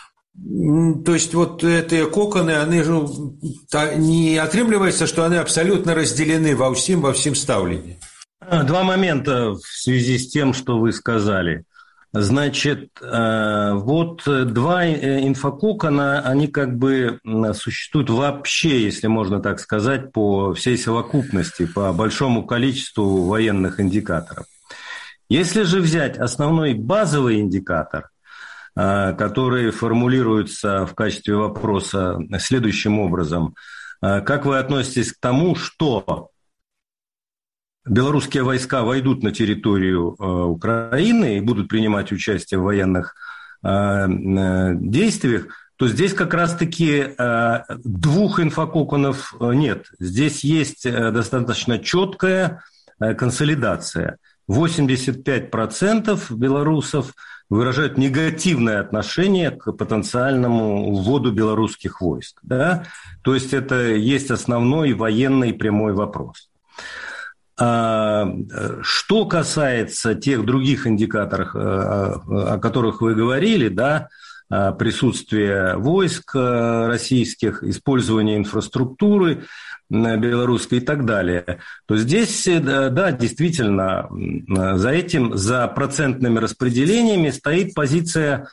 То есть вот эти коконы, они же не отрымливается, что они абсолютно разделены во всем, во всем ставлении. Два момента в связи с тем, что вы сказали. Значит, вот два инфококона, они как бы существуют вообще, если можно так сказать, по всей совокупности, по большому количеству военных индикаторов. Если же взять основной базовый индикатор, который формулируется в качестве вопроса следующим образом. Как вы относитесь к тому, что белорусские войска войдут на территорию Украины и будут принимать участие в военных действиях, то здесь как раз-таки двух инфококонов нет. Здесь есть достаточно четкая консолидация. восемьдесят пять процентов белорусов выражают негативное отношение к потенциальному вводу белорусских войск. Да? То есть это есть основной военный прямой вопрос. А что касается тех других индикаторов, о которых вы говорили, да, присутствия войск российских, использования инфраструктуры белорусской и так далее, то здесь, да, действительно, за этим, за процентными распределениями стоит позиция,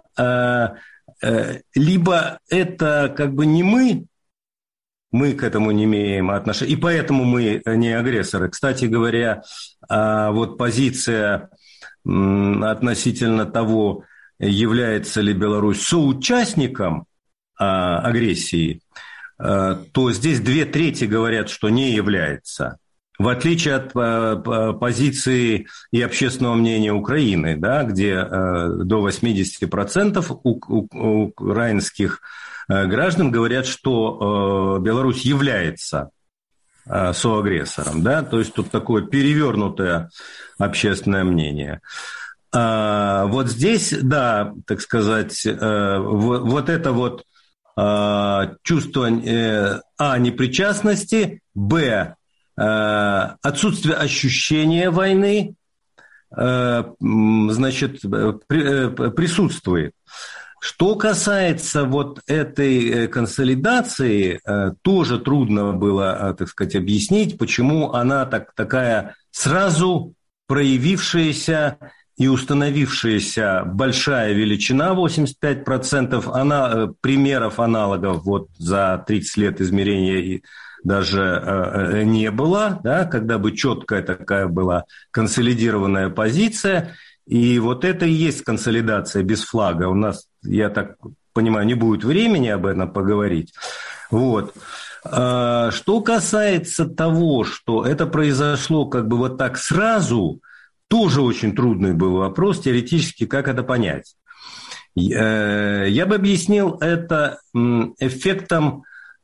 либо это как бы не мы, мы к этому не имеем отношения, и поэтому мы не агрессоры. Кстати говоря, вот позиция относительно того, является ли Беларусь соучастником а, агрессии, а, то здесь две трети говорят, что не является. В отличие от а, позиции и общественного мнения Украины, да, где а, до восемьдесят процентов у, у, украинских а, граждан говорят, что а, Беларусь является а, соагрессором. Да? То есть тут такое перевернутое общественное мнение. А, вот здесь, да, так сказать, а, вот, вот это вот а, чувство а, а, непричастности, б, а, отсутствие ощущения войны, а, значит, при, присутствует. Что касается вот этой консолидации, а, тоже трудно было, так сказать, объяснить, почему она так, такая сразу проявившаяся и установившаяся большая величина, восемьдесят пять процентов, она, примеров аналогов вот за тридцать лет измерения даже э, не было, да, когда бы четкая такая была консолидированная позиция. И вот это и есть консолидация без флага. У нас, я так понимаю, не будет времени об этом поговорить. Вот. А, что касается того, что это произошло как бы вот так сразу, тоже очень трудный был вопрос, теоретически, как это понять. Я бы объяснил это эффектом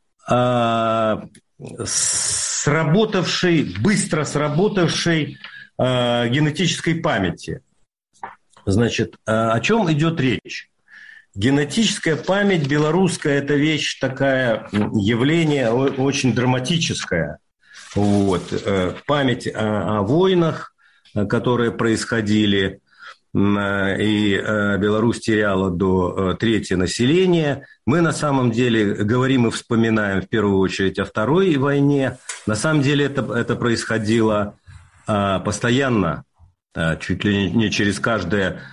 сработавшей, быстро сработавшей генетической памяти. Значит, о чем идет речь? Генетическая память белорусская – это вещь такая, явление очень драматическое. Вот. Память о, о войнах, которые происходили, и Беларусь теряла до трети населения. Мы на самом деле говорим и вспоминаем в первую очередь о Второй войне. На самом деле это, это происходило постоянно, чуть ли не через каждое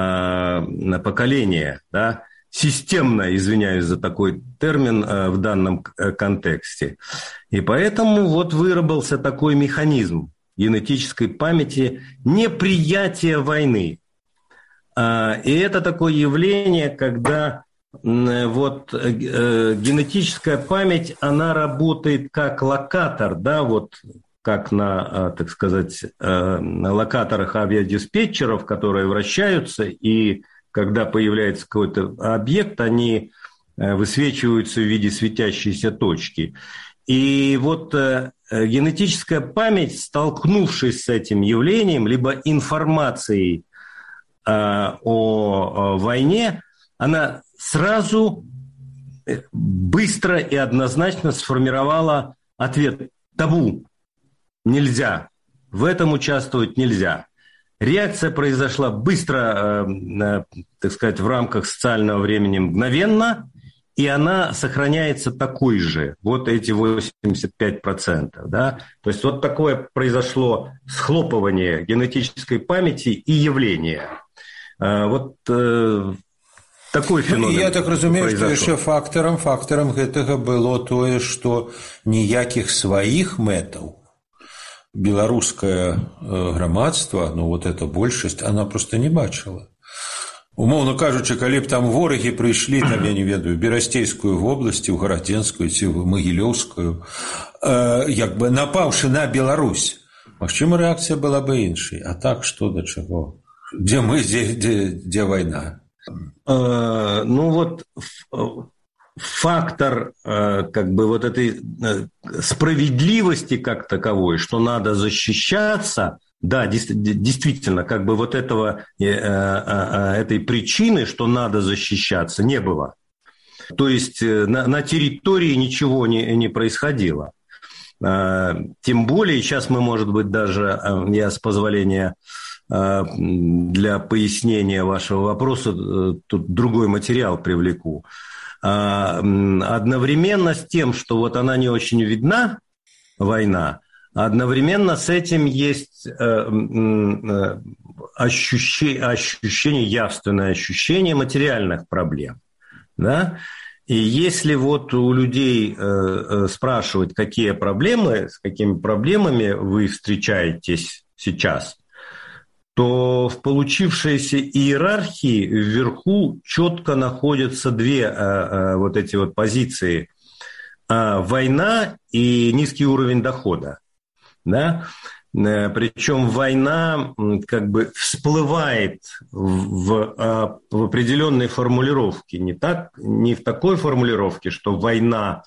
поколение, да? Системно, извиняюсь за такой термин в данном контексте. И поэтому вот выработался такой механизм генетической памяти неприятия войны. И это такое явление, когда вот генетическая память, она работает как локатор, да, вот как на, так сказать, на локаторах авиадиспетчеров, которые вращаются, и когда появляется какой-то объект, они высвечиваются в виде светящейся точки. И вот генетическая память, столкнувшись с этим явлением, либо информацией о, о войне, она сразу быстро и однозначно сформировала ответ: табу, нельзя, в этом участвовать нельзя. Реакция произошла быстро, так сказать, в рамках социального времени мгновенно, и она сохраняется такой же, вот эти восемьдесят пять процентов. Да? То есть вот такое произошло схлопывание генетической памяти и явления. Вот такой феномен. Я так разумею, што яшчэ фактарам фактарам гэтага было тое, што ніякіх сваіх мэтаў беларускае грамадства, ну вот эта большасць, она просто не бачыла. Умоўна кажучы, калі б там ворагі прыйшлі, там, я не ведаю, Берасцейскую вобласць, у Гарадзенскую ці ў Магілёўскую, э, як бы напаўшы на Беларусь, магчыма, рэакцыя была бы іншай. А так, што да чаго? Дзе мы, дзе, дзе, дзе вайна? Э, ну вот фактор э, как бы вот этой э, справедливости как таковой, что надо защищаться. Да, действительно, как бы вот этого, э, э, э, этой причины, что надо защищаться, не было. То есть на, на территории ничего не, не происходило. Э, тем более, сейчас мы, может быть, даже, э, я с позволения э, для пояснения вашего вопроса, э, тут другой материал привлеку. Э, одновременно с тем, что вот она не очень видна, война, одновременно с этим есть э, э, ощущение, ощущение, явственное ощущение материальных проблем. Да? И если вот у людей э, э, спрашивать, какие проблемы, с какими проблемами вы встречаетесь сейчас, то в получившейся иерархии вверху четко находятся две э, э, вот эти вот позиции. Э, война и низкий уровень дохода. Да? Причем война как бы всплывает в, в определенной формулировке, не, так, не в такой формулировке, что война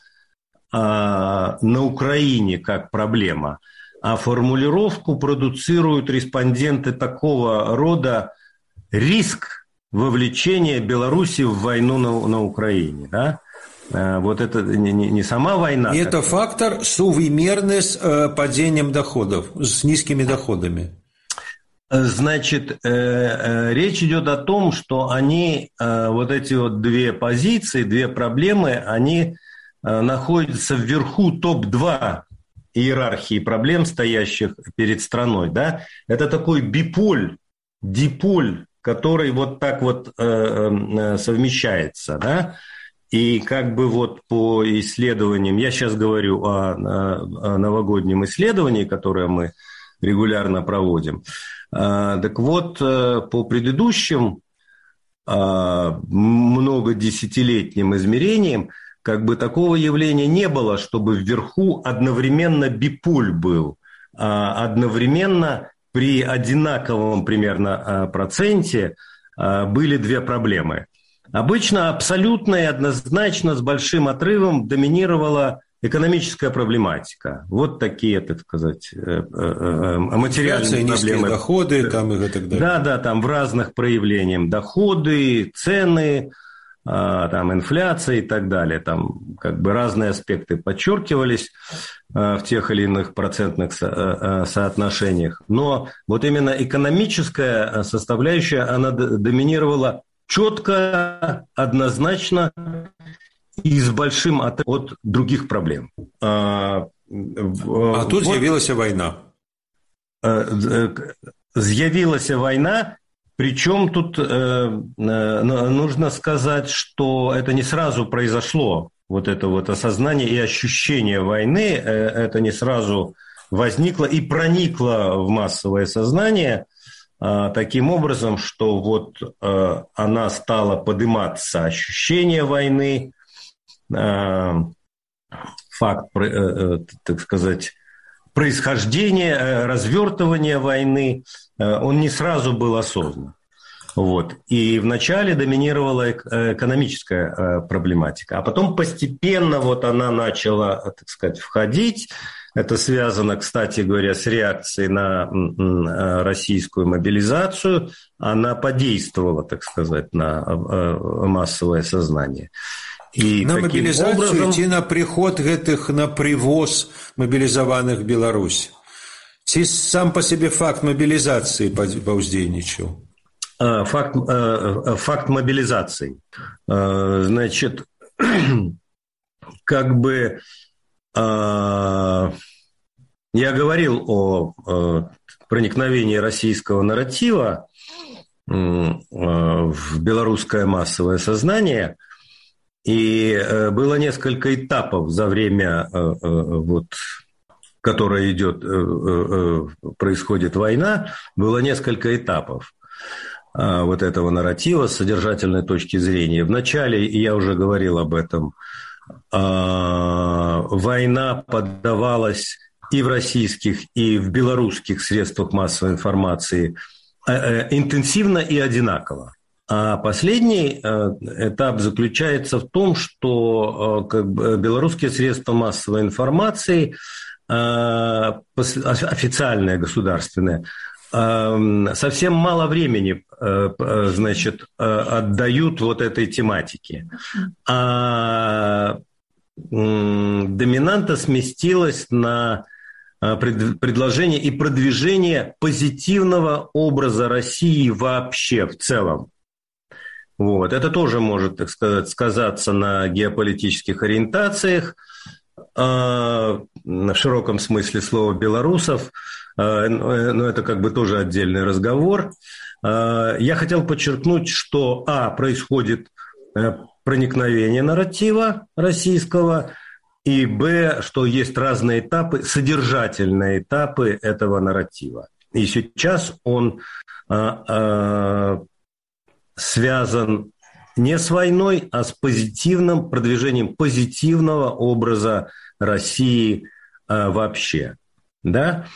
а, на Украине как проблема, а формулировку продуцируют респонденты такого рода: риск вовлечения Беларуси в войну на, на Украине, да? Вот это не, не сама война. И это фактор совмерный с э, падением доходов, с низкими доходами. Значит, э, э, речь идет о том, что они, э, вот эти вот две позиции, две проблемы, они э, находятся вверху топ два иерархии проблем, стоящих перед страной. Да? Это такой биполь, диполь, который вот так вот э, э, совмещается, да? И как бы вот по исследованиям, я сейчас говорю о, о новогоднем исследовании, которое мы регулярно проводим. Так вот, по предыдущим многодесятилетним измерениям, как бы такого явления не было, чтобы вверху одновременно биполь был, одновременно при одинаковом примерно проценте были две проблемы. Обычно абсолютно и однозначно с большим отрывом доминировала экономическая проблематика. Вот такие, так сказать, материальные проблемы. Доходы там и так далее. Да, да, там в разных проявлениях. Доходы, цены, там инфляция и так далее. Там как бы разные аспекты подчеркивались в тех или иных процентных соотношениях. Но вот именно экономическая составляющая, она доминировала четко, однозначно и с большим от, от других проблем. А, а тут вот, з'явилась война. З'явилась война, причем тут э, нужно сказать, что это не сразу произошло, вот это вот осознание и ощущение войны, это не сразу возникло и проникло в массовое сознание, таким образом, что вот э, она стала подниматься, ощущение войны, э, факт, э, так сказать, происхождения, э, развертывания войны, э, он не сразу был осознан. Вот. И вначале доминировала экономическая э, проблематика, а потом постепенно вот она начала, так сказать, входить. Это связано, кстати говоря, с реакцией на российскую мобилизацию. Она подействовала, так сказать, на массовое сознание. И на мобилизацию образом... идти на приход гэтых, на привоз мобилизованных в Беларусь. Ці сам по себе факт мобилизации паўздзейнічаў? Факт, факт мобилизации. Значит, как бы... Я говорил о проникновении российского нарратива в белорусское массовое сознание, и было несколько этапов за время вот которой идет, происходит война, было несколько этапов вот этого нарратива с содержательной точки зрения. Вначале, я уже говорил об этом, война поддавалась и в российских, и в белорусских средствах массовой информации интенсивно и одинаково. А последний этап заключается в том, что как бы, белорусские средства массовой информации, официальные, государственные, совсем мало времени, значит, отдают вот этой тематике. А доминанта сместилась на предложение и продвижение позитивного образа России вообще в целом. Вот. Это тоже может, так сказать, сказаться на геополитических ориентациях, в широком смысле слова, белорусов. Но это как бы тоже отдельный разговор. Я хотел подчеркнуть, что, а, происходит проникновение нарратива российского, и, б, что есть разные этапы, содержательные этапы этого нарратива. И сейчас он связан не с войной, а с позитивным продвижением позитивного образа России вообще. Да?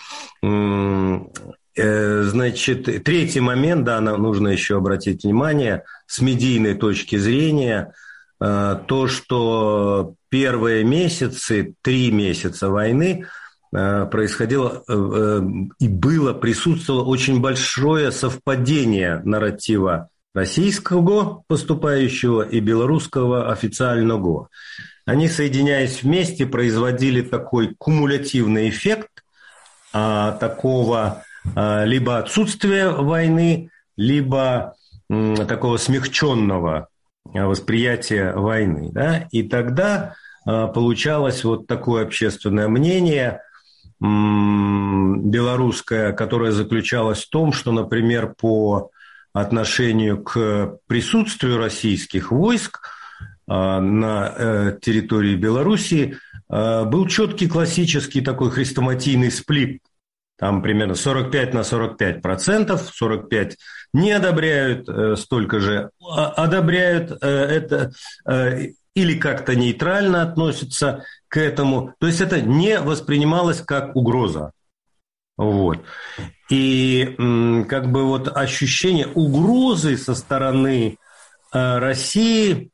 Значит, третий момент, да, нужно еще обратить внимание, с медийной точки зрения, то, что первые месяцы, три месяца войны происходило и было, присутствовало очень большое совпадение нарратива российского поступающего и белорусского официального. Они, соединяясь вместе, производили такой кумулятивный эффект а, такого а, либо отсутствия войны, либо м, такого смягченного восприятия войны. Да? И тогда а, получалось вот такое общественное мнение м, белорусское, которое заключалось в том, что, например, по отношению к присутствию российских войск на территории Белоруссии был четкий классический такой хрестоматийный сплит. Там примерно сорок пять на сорок пять процентов, сорок пять не одобряют, столько же одобряют это или как-то нейтрально относятся к этому. То есть это не воспринималось как угроза. Вот. И как бы вот ощущение угрозы со стороны России,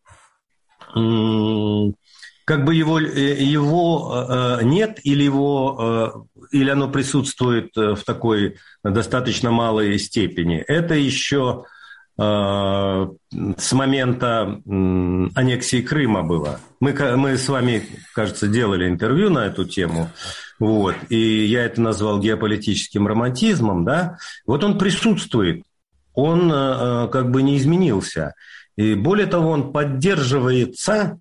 как бы его, его нет, или, его, или оно присутствует в такой достаточно малой степени. Это еще с момента аннексии Крыма было. Мы, мы с вами, кажется, делали интервью на эту тему, вот, и я это назвал геополитическим романтизмом, да. Вот он присутствует, он как бы не изменился. И более того, он поддерживается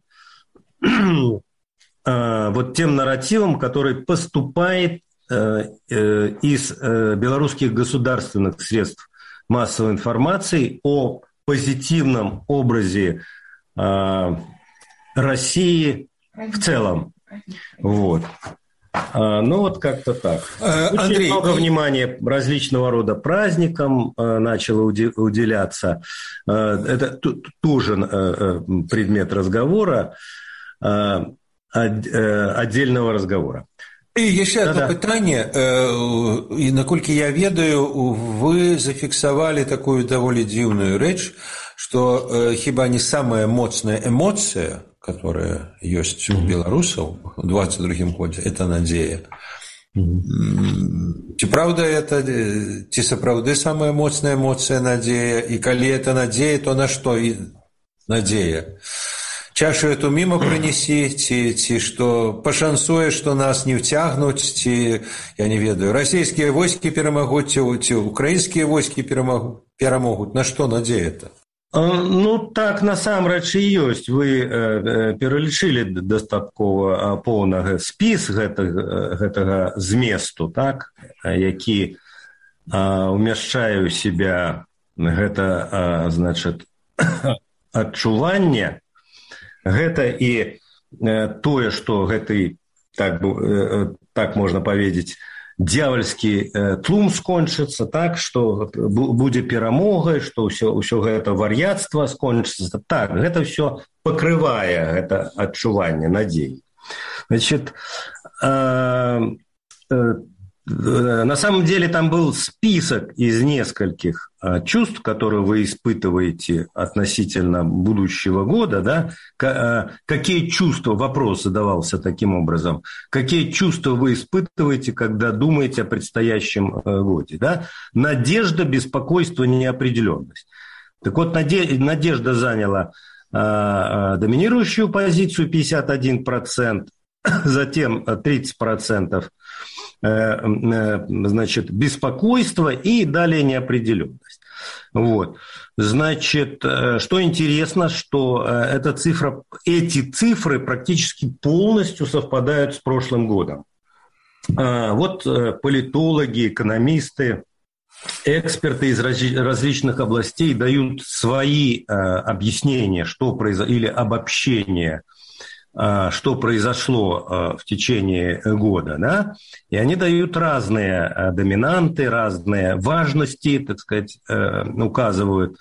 вот тем нарративом, который поступает из белорусских государственных средств массовой информации о позитивном образе России в целом. Вот. Ну, вот как-то так. Очень Андрей, много и... внимания различного рода праздникам начало уделяться. Это тоже предмет разговора, отдельного разговора. І ще одне питання, і наколькі я ведаю, вы зафіксавалі такую даволі дзіўную рэч, што хіба не самая моцная эмоцыя, которая ёсць у беларусаў у двадцать другім годзе, это надзея. Mm-hmm. Ці правда это, ці сапраўды самая моцная эмоцыя надзея, і калі это надзея, то на што і надзея? Чашу эту мимо пронеси, ці, ці што пашансуе, што нас не ўцягнуць, ці, я не ведаю, расійскія войскі перамагуць, ці украінскія войскі перамогуць. На што надзея-то? Ну, так насамрэч і ёсць. Вы э, пералічылі дастаткова поўнага спіс гэтага, гэтага зместу, так, які умяшчае ў себя гэта, значит, адчуванне. Гэта і тое, што гэты так, так можно поведать, дьявольскі тлум скончыцца, так, што будзе перамога, што ўсё, ўсё гэта вар'яцтва скончыцца. Так, гэта ўсё пакрывае гэта адчуванне надзеі. Значит, э, э, на самом деле там был список из нескольких э, чувств, которые вы испытываете относительно будущего года, да? К, э, какие чувства, вопрос задавался таким образом, какие чувства вы испытываете, когда думаете о предстоящем э, годе, да? Надежда, беспокойство, неопределенность. Так вот, надежда заняла э, э, доминирующую позицию пятьдесят один процент, затем тридцать процентов значит, беспокойство и далее неопределенность. Вот. Значит, что интересно, что эта цифра, эти цифры практически полностью совпадают с прошлым годом. Вот политологи, экономисты, эксперты из различных областей дают свои объяснения, что произошло, или обобщения, что произошло в течение года, да, и они дают разные доминанты, разные важности, так сказать, указывают.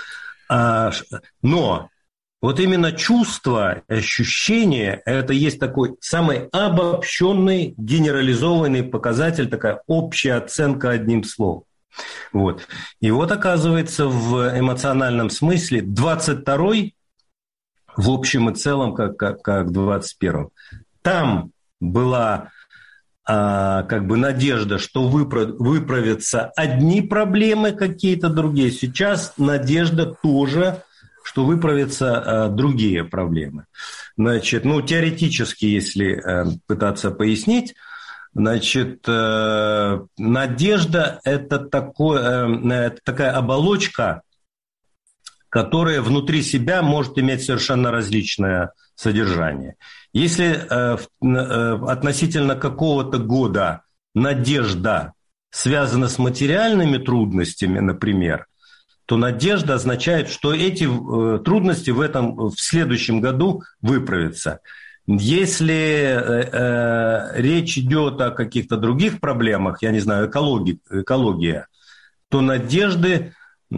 Но вот именно чувство, ощущение, это есть такой самый обобщенный, генерализованный показатель, такая общая оценка одним словом. Вот. И вот, оказывается, в эмоциональном смысле двадцать второй в общем и целом, как, как, как в двадцать первом. Там была а, как бы надежда, что выправ, выправятся одни проблемы, какие-то другие. Сейчас надежда тоже, что выправятся а, другие проблемы. Значит, ну, теоретически, если а, пытаться пояснить, значит, а, надежда – это, такое, а, это такая оболочка, которая внутри себя может иметь совершенно различное содержание. Если э, э, относительно какого-то года надежда связана с материальными трудностями, например, то надежда означает, что эти э, трудности в, этом, в следующем году выправятся. Если э, э, речь идет о каких-то других проблемах, я не знаю, экологи, экология, то надежды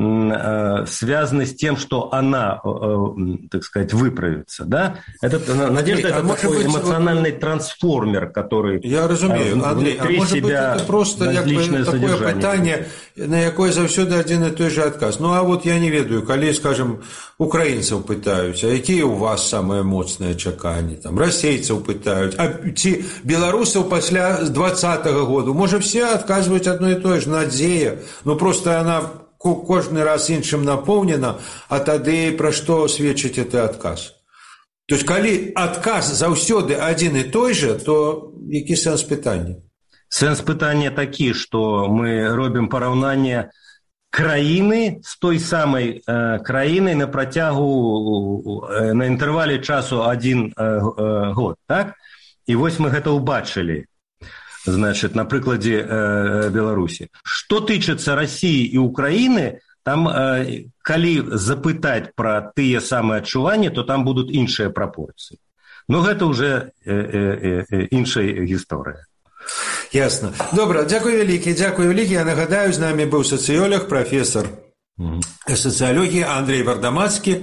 связаны с тем, что она, так сказать, выправится, да? Это, надежда – это а такой эмоциональный вот... трансформер, который я разумею, Андрей, а может быть, это просто такое питание, на якое завсёды один и той же отказ. Ну, а вот я не ведаю, коли, скажем, украинцев пытаюсь, а какие у вас самые моцныя чаканні? Там, расейцев пытаюсь, а ці белорусов после двадцатого года, может, все отказывают одно и то же, надея, но просто она кожны раз іншым напоўнена, а тады пра што сведчыць гэты адказ? То есть, калі адказ заўсёды адзін і той же, то які сэнс пытання? Сэнс пытання такі, што мы робім параўнанне краіны з той самай э, краінай на працягу э, на інтэрвале часу адзін э, э, год, так? І вось мы гэта ўбачылі. Значит, на прикладе э, Беларуси. Что тычыцца России и Украины, там, э, калі запытать про тыя самыя адчуванні, то там будут іншыя пропорции. Но это уже э, э, э, іншая гісторыя. Ясно. Добра, дзякуй вялікі, дзякуй вялікі. Я нагадаю, з намі быў сацыёлог, прафесор социологии Андрей Вардамацкі.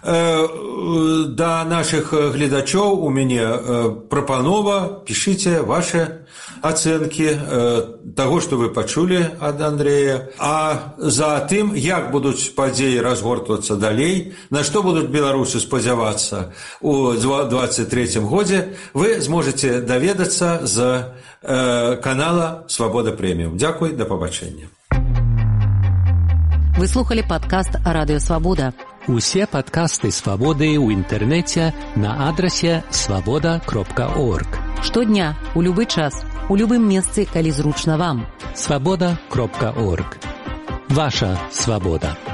Да наших гледачоў у мяне прапанова, пішыце ваши ацэнкі таго, што вы пачулі ад Андрэя, а за тым, як будуць падзеі разгортвацца далей, на што будуць беларусы спадзявацца у двадцать третьем годзе, вы зможаце даведацца з канала Свабода Прэміум. Дзякуй, да пабачэння. Вы слухали падкаст Радыё Свабода. Усе падкасты Свабоды ў інтэрнэце на адрасе свабода кропка орг. Штодня, у любы час, у любым месцы, калі зручна вам. свабода кропка орг. Ваша свабода.